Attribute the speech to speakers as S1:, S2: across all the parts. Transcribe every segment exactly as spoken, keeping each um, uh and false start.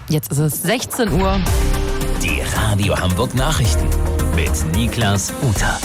S1: Jetzt ist es sechzehn Uhr.
S2: Die Radio Hamburg Nachrichten mit Niklas Uter.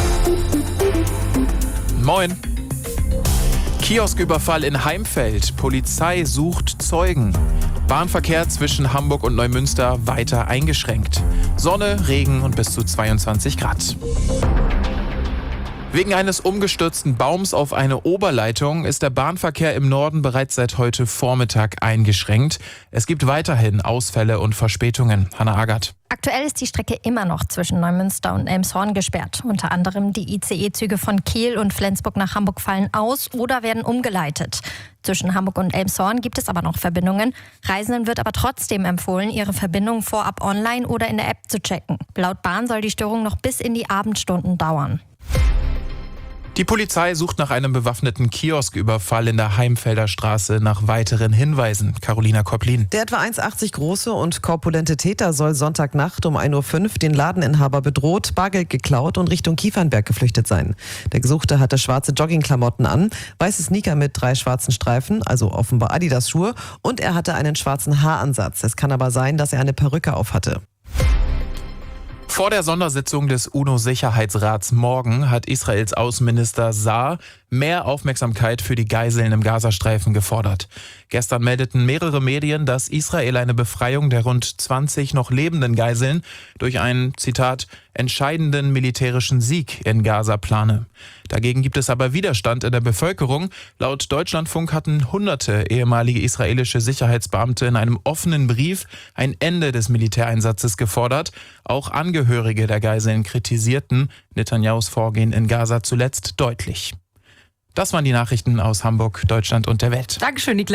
S3: Moin. Kiosküberfall in Heimfeld. Polizei sucht Zeugen. Bahnverkehr zwischen Hamburg und Neumünster weiter eingeschränkt. Sonne, Regen und bis zu zweiundzwanzig Grad. Wegen eines umgestürzten Baums auf eine Oberleitung ist der Bahnverkehr im Norden bereits seit heute Vormittag eingeschränkt. Es gibt weiterhin Ausfälle und Verspätungen. Hannah Agert.
S4: Aktuell ist die Strecke immer noch zwischen Neumünster und Elmshorn gesperrt. Unter anderem die I C E-Züge von Kehl und Flensburg nach Hamburg fallen aus oder werden umgeleitet. Zwischen Hamburg und Elmshorn gibt es aber noch Verbindungen. Reisenden wird aber trotzdem empfohlen, ihre Verbindung vorab online oder in der App zu checken. Laut Bahn soll die Störung noch bis in die Abendstunden dauern.
S3: Die Polizei sucht nach einem bewaffneten Kiosküberfall in der Heimfelder Straße nach weiteren Hinweisen. Carolina Kopplin.
S5: Der etwa eins Komma achtzig große und korpulente Täter soll Sonntagnacht um ein Uhr fünf den Ladeninhaber bedroht, Bargeld geklaut und Richtung Kiefernberg geflüchtet sein. Der Gesuchte hatte schwarze Joggingklamotten an, weiße Sneaker mit drei schwarzen Streifen, also offenbar Adidas-Schuhe, und er hatte einen schwarzen Haaransatz. Es kann aber sein, dass er eine Perücke aufhatte.
S3: Vor der Sondersitzung des UNO-Sicherheitsrats morgen hat Israels Außenminister Saar mehr Aufmerksamkeit für die Geiseln im Gazastreifen gefordert. Gestern meldeten mehrere Medien, dass Israel eine Befreiung der rund zwanzig noch lebenden Geiseln durch einen, Zitat, entscheidenden militärischen Sieg in Gaza plane. Dagegen gibt es aber Widerstand in der Bevölkerung. Laut Deutschlandfunk hatten hunderte ehemalige israelische Sicherheitsbeamte in einem offenen Brief ein Ende des Militäreinsatzes gefordert. Auch Angehörige der Geiseln kritisierten Netanyahus Vorgehen in Gaza zuletzt deutlich. Das waren die Nachrichten aus Hamburg, Deutschland und der Welt.
S1: Dankeschön, Niklas.